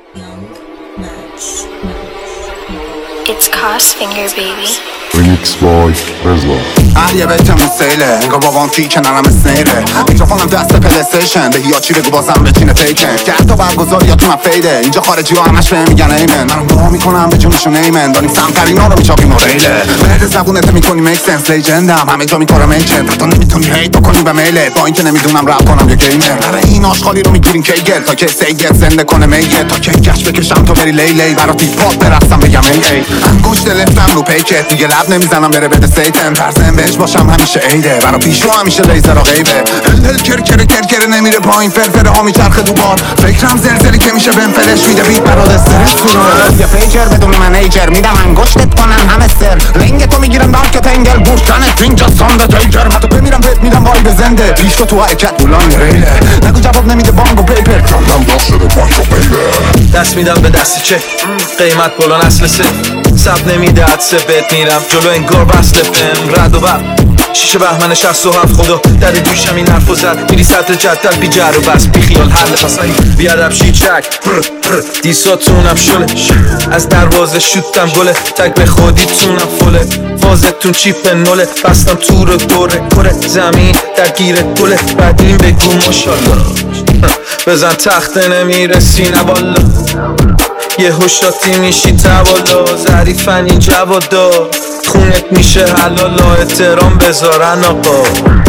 Young Match. It's Cosfinger, baby. Remix by Rezla. علیه بیتم سیله انگار بابام فی کنارم اسنیره میکروفونم دست پلیستیشن به هیاچی بگو بازم بچینه پیکن که حتی برگزاری یا تو من فیده اینجا خارجی ها همش بهم میگن ایمن من دعا میکنم به جونشون ایمن داریم سمترینا رو میچاپیم و ریله بعد زبونت میکنی میک سنس لیجندم همه جا میکنم ایجنت تو نمیتونی هیت بکنی به میله با اینکه نمیدونم رپ کنم یا گیمر برای این آشغالی رو میگیرین کیگل تا که سیگت زنده کنه میگه تا که کش بکشم تو بری لیلی برات پاپ برقصم بگم ای انگشت لفتم رو پیکت دیگه لب نمیزنم بره بده سیتم ترسم بهش باشم همیشه عیده برا پیشو همیشه لیزر و غیبه هل کر نمیره پایین فرفره ها میچرخه دوبار فکرم زلزلی که میشه بهم فلش میده بیت برات استرس تو یه پیجر بدون منیجر میدم انگشتت کنن همه سر رنگ تو میگیرم دارک تنگل بوشتنت اینجا ساند تیجر حتی بمیرم بهت میدم وای بزنده پیش تو حرکت بولان ریله نگو جواب نمیده بانگ و پیپر کامدم داشته بانگ و پیپر دست میدم به دستی چه قیمت بلان اصل سه سب نمیده عدسه بهت میرم جلو انگار بسته فم رد و بر شیشه بهمن 67 خدا در دوشم این حرف و زد میری سطر جدل بی جر و بس بی خیال حل پسایی بیادب شیچک دیساتونم شله از دروازه شوتم گله تک به خودیتونم فله فازتون چیپ نوله بستم تو رو دوره کره زمین درگیر گله بعدین بگو ماشالله بزن تخته نمیرسی نبالا یه هوشاتی میشی توالا ظریفن این جوادا خونت میشه حلالا احترام بذارن آقا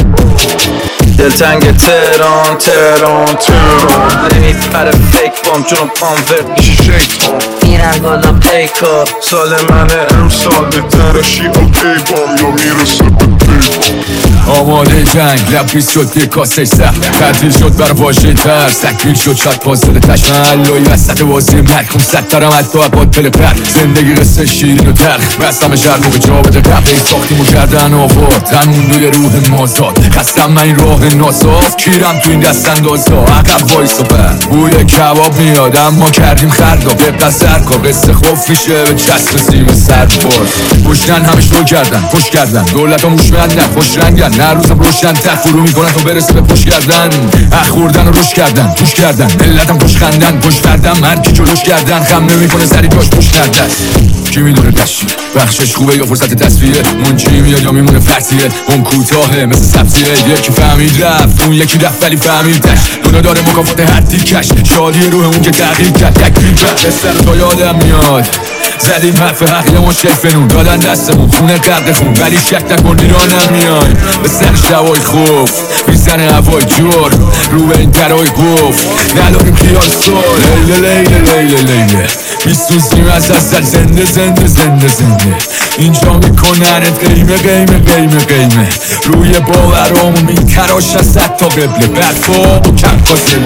دلتنگ تهران نمیپره فیک بام جونم پام میشه شیطان میرن بالا پیکا سال منه امسال بهتره شی اوکی بام یا میرسه به پیکا آماده جنگ لبریز شد یه کاسش سخت تدریل شد بر واژه ترس تکمیل شد شد پازل تش محلوی وسط بازی مرگ خونست دارم حتی عباد پل پر زندگی قصه شیرین و تلخ بستم شرق و به جا بده قبل ساختیم و کردن آباد تنمون دوی روح مازاد خستم من این راه ناساز کیرم تو این دست اندازا عقب وایس و بر بوی کباب میاد اما کردیم خردا دقت سرکا قصه خوف میشه به چسب سیم سرباز پشتن همه شروع کردن پشت کردن دولت ها موش بندن خوش رنگن نه روزم روشن تک فرو میکنن تا برسه به پشت کردن خوردن و روش کردن توش کردن ملتم پشت خندن پشت کردن مرکی جلوش کردن خم نمیکنه سری جاش پشت نردن کی میدونه دشی بخشش خوبه یا فرصت تصفیه منچی میاد یا میمونه فرسیه اون کوتاهه مثل سبزیه یکی فهمید رفت اون یکی رفت ولی فهمیدش دونا داره مکافات حدی کش شادی روح اون که تغییر کرد تکمیل کرد بستر تا یادم میاد زدیم حرف حق یه مشکل فنون دادن دستمون خونه قرد خون ولی شک نکن ایرانم میای به سر شوای خوف میزنه هوای جور رو به این درای گفت نداریم خیال سال لیله میسوزیم از زنده اینجا میکننت قیمه روی باورامون میتراش از صد تا قبله برفا و کم کازه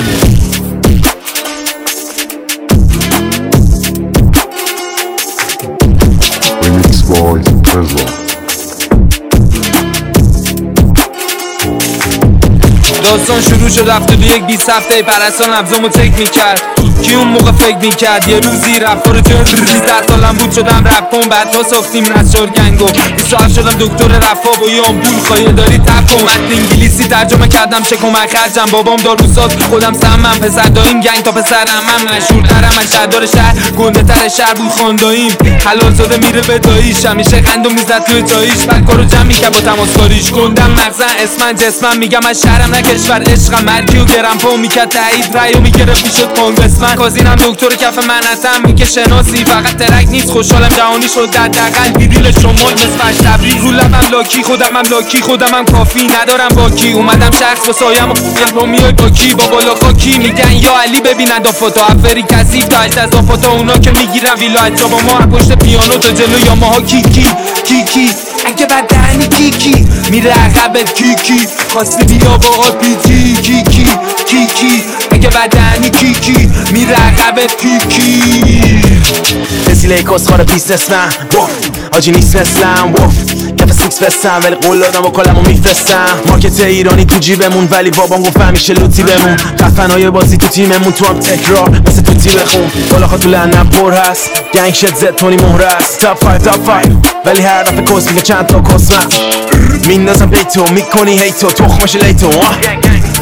Remix by Rezla. داستان شروع شد رفته دو یک 20 هفته پرستان نبزامو تک میکرد کی اون موقع فکر میکرد یه روزی رفتار جن 13 سالم بود شدم رپ کن بعد ما ساختیم نسجار گنگو 27 شدم دکتر رفا با یه آمپول خواهی داری تپ کن متن انگلیسی ترجمه کردم چه کمک خرجم بابام داروساز خودم سمم پسر داییم گنگ تا پسر امم مشهورترم من شهردار شهر گنده تر شهر بود خانداییم حلال زاده میره به داییش همیشه قندو میزد توی جاییش بعد کارو جمع میکرد با تماسکاریش گندم مغزن اسمن جسمم میگم از شهرم نه کشور عشقم مرگی و گرم پا میکرد تایید رایو میگرفت میشد کانگرسمن کازینم دکتر کف منتم میگه شناسی فقط ترک نیست خوشحالم جهانی شد در دقل دیدیل شمال مثل تبریز رو لبم لاکی خودمم کافی ندارم باکی اومدم شخص با سایم با میای باکی با بالا خاکی میگن یا علی ببینن دا فوتو افری کسی تا از فوتو اونا که میگیرن ویلا از جا با ما پشت پیانو تا جلو یا ماها کی اگه بدنی کی میره عقبت کی خواستی بیا با آپیتی کی اگه بدنی کی میره عقبت کی رسیله کسخار بیزنسمن حاجی نیست مثلم کف سیکس فستم ولی قول دادم و کلمو میفرستم مارکت ایرانی تو جیبمون ولی بابام گفت همیشه لوتی بمون خفنای بازی تو تیممون تو هم تکرار مثل تو تی بخون بالا خاطر لعنت پر هست گنگ شد زد تونی مهر است تاپ 5 ولی هر دفعه کس میگه چند تا کسمم میندازم بیتو میکنی هیتو تخمش لیتو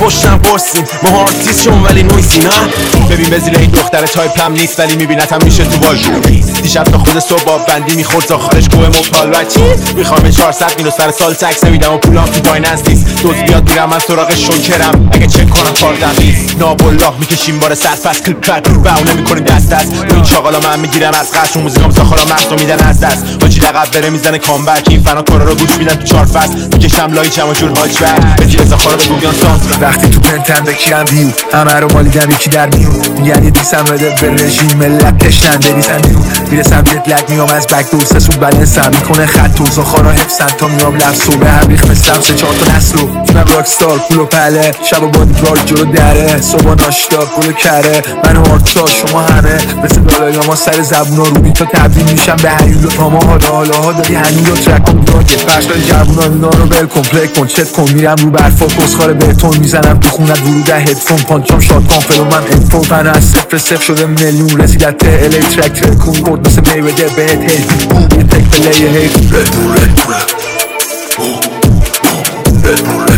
پشتم قرصیم ما آرتیست شون ولی نویسی نه. ببین بزیل این دختر تایپم نیست ولی میبینتم میشه تو والجوریز. دیشب تا خود صبح باب بندی میخورد زاخارش کوه مبتال و چی میخوام 400 میلیون سر سال تکس نمیدم و پولام تو بایننس نیست. دوز بیاد میرم من سراغ شوکرم اگه چک کنم کاردم نیست. نابالله میکشیم بار سرفست کلپ کرد و اونه میکنیم دست رو این چاقالا من میگیرم از قصر و موزیکام ساخالا مغزو میدن از دست. حاجی لقب بره میزنه کامبک این فنا کارا رو گوش میدن تو 4 فصل میکشم لای چم و جور حاج بر بزی رضاخارا به گوگیان سان. وقتی تو پنتن بکیرم بیو همه رو مالیدم یکی در میون یعنی دیسم بده به رژیم ملت تشنن بریزم بیرون میرسم جت لگ میام از بک دور سه سو بلنسم میکنه خط و زاخارا حفظن تا میام لفظو به هم ریخ مثلم 3-4 تا نسلو جونم راکستار پول و پله شب و بادیگارد جلو دره صبح ناشتا گل کره من و آرتا شما همه مثل دالای ما سر زبونا رو بیتا تبدیل میشم به هیول و تاما حالا ها داری هنوز و ترک و میراکت فرشای جوونا اینا رو ول کن پلک کن چت کن میرم رو برفا کسخار بهتون میزنم تو خونت ورود هدفون پانچام شاد کن فلو من انفو من از 0 شده میلیون رسیدت ته الی ترک ترکون گرد مثل میوده بهت هیدی بوم یه تک پلی هید